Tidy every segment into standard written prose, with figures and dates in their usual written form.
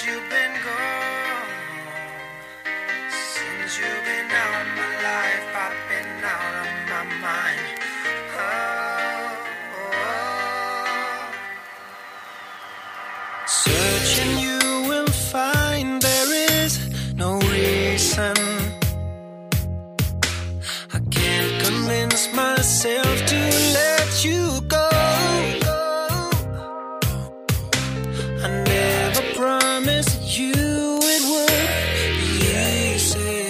you've been gone, since you've been out of my life, I've been out of my mind. Searching you will find there is no reason. I can't convince myself to let you go. I never promised you it would be easy.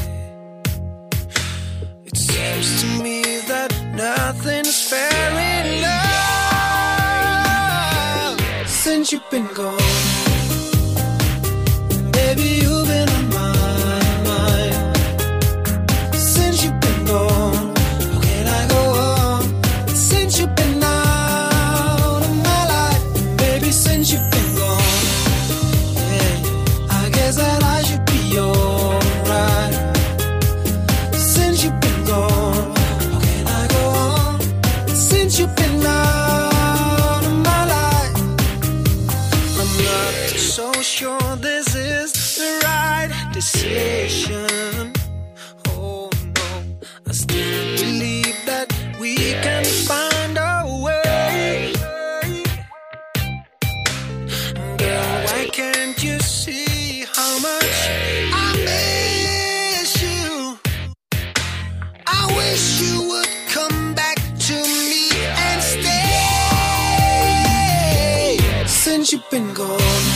It seems to me that nothing's fair in love since you've been gone. Baby, you've been on my mind since you've been gone. How can I go on since you've been out of my life? Baby, since you've been gone, yeah, I guess that I should be alright. Since you've been gone, how can I go on since you've been out of my life? I'm not so sure this is the right decision. Oh no, I still believe that we can find a way. Girl, why can't you see how much I miss you? I wish you would come back to me and stay. Since you've been gone,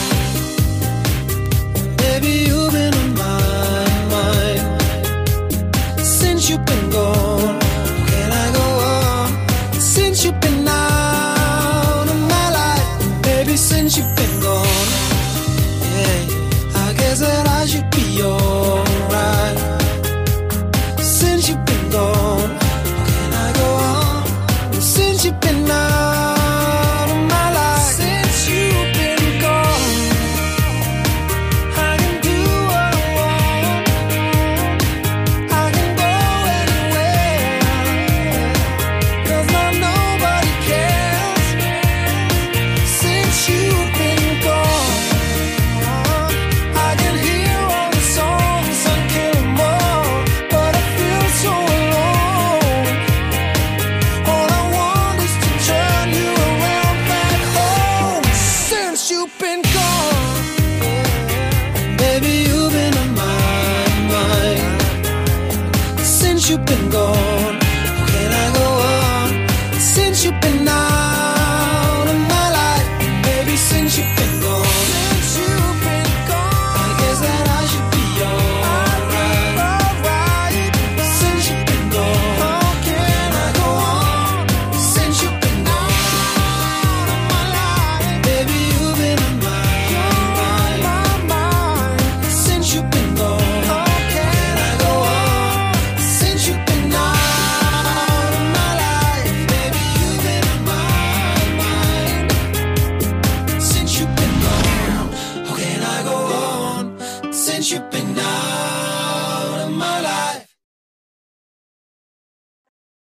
baby, you've been on my mind since you've been gone. How can I go on since you've been out of my life? Baby, since you've been gone, yeah, I guess that I should be alright. Since you've been gone, how can I go on since you've been out of my life? Since you've been gone, I can do what I want. I can go anywhere, 'cause now nobody cares. Since you've been gone, I can hear all the songs and kill 'em all, but I feel so alone. All I want is to turn you around back home. Since you've been gone, baby, you've been on my mind since you've been gone. How can I go on since you've been out